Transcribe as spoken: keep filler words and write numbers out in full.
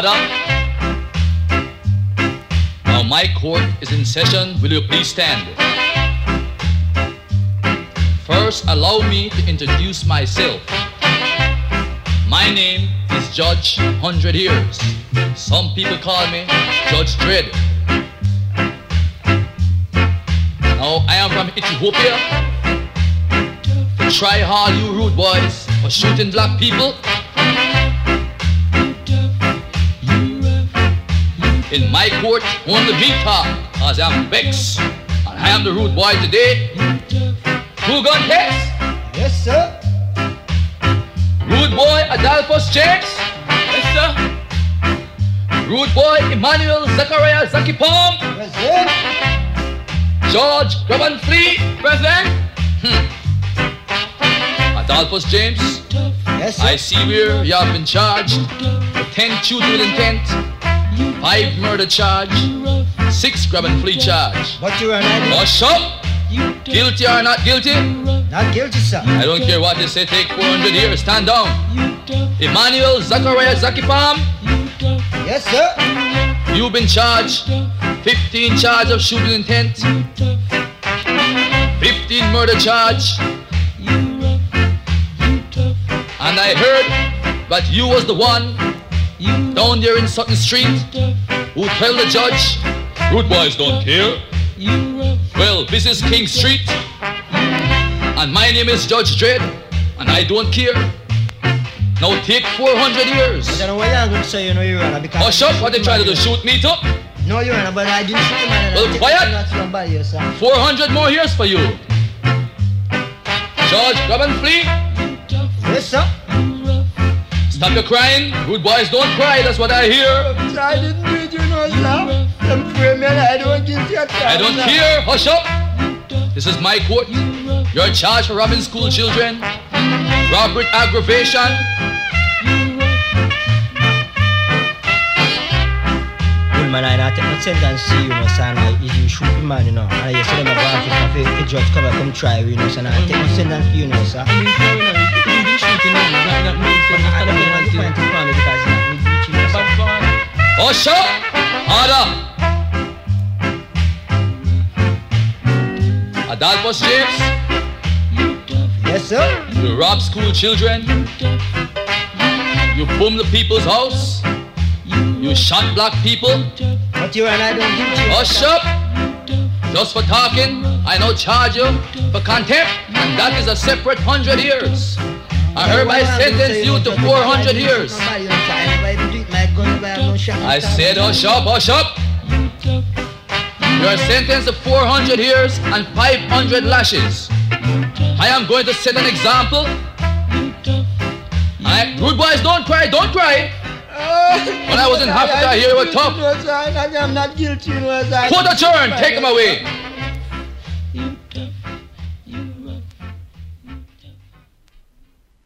Order. Now my court is in session. Will you please stand? First, allow me to introduce myself. My name is Judge Hundred Years. Some people call me Judge Dread. Now I am from Ethiopia. Try all you rude boys for shooting black people. In my court, only me talk, cause I'm vexed. And I am the rude boy today. Who gun case? Yes, sir. Rude boy Adolphus James? Yes, sir. Rude boy Emmanuel Zachariah Zaki Palm? Present. George Graban Flea? Present. Hmm. Adolphus James? Yes, sir. I see where you have been charged with ten shooting with intent, five murder charge, six grab and flee charge. But you are not Hush up! Guilty or not guilty? Not guilty, sir. I don't care what they say, take four hundred years, stand down. Emmanuel Zachariah Zaki Palm? Yes, sir. You've been charged fifteen charge of shooting intent, fifteen murder charge, and I heard that you was the one down there in Sutton Street who tell the judge, rude boys don't care. Well, this is King Street, and my name is Judge Dread, and I don't care. Now take four hundred years. I don't know what you're going to say, you know, Your Honor, because... Hush up, what they trying to do, shoot me too? No, Your Honor, but I didn't shoot the man. Well, quiet. Body, sir. four hundred more years for you. George, grab and flee. Yes, sir. Stop your crying. Rude boys don't cry, that's what I hear. I didn't do it, you know, sir. I'm free, man. I don't give you a chance. I don't care. Hush up. This is my court. You're charged for robbing school children, robbery aggravation. Well, man, I take my sentence to you, know, son. I, you shoot the man, you know. And I say, I'm going to have a judge come come try, you know, son. I take my sentence to you, know, sir. I mean, you know, you didn't shoot him, that that means that I don't want to find him because he's not me beating you, sir. Hush up. Order. Adolphus James? Yes, sir. You rob school children. You boom the people's house. You shot black people. But you and I don't give you. Hush up. Just for talking, I now charge you for contempt, and that is a separate hundred years. I hereby sentence you to four hundred years. I said hush up, hush up. You are sentenced to four hundred years and five hundred lashes. I am going to set an example. I, rude boys, don't cry, don't cry. When I was in Africa, here you were tough. I'm not guilty, no, sir. Put a turn, take him away.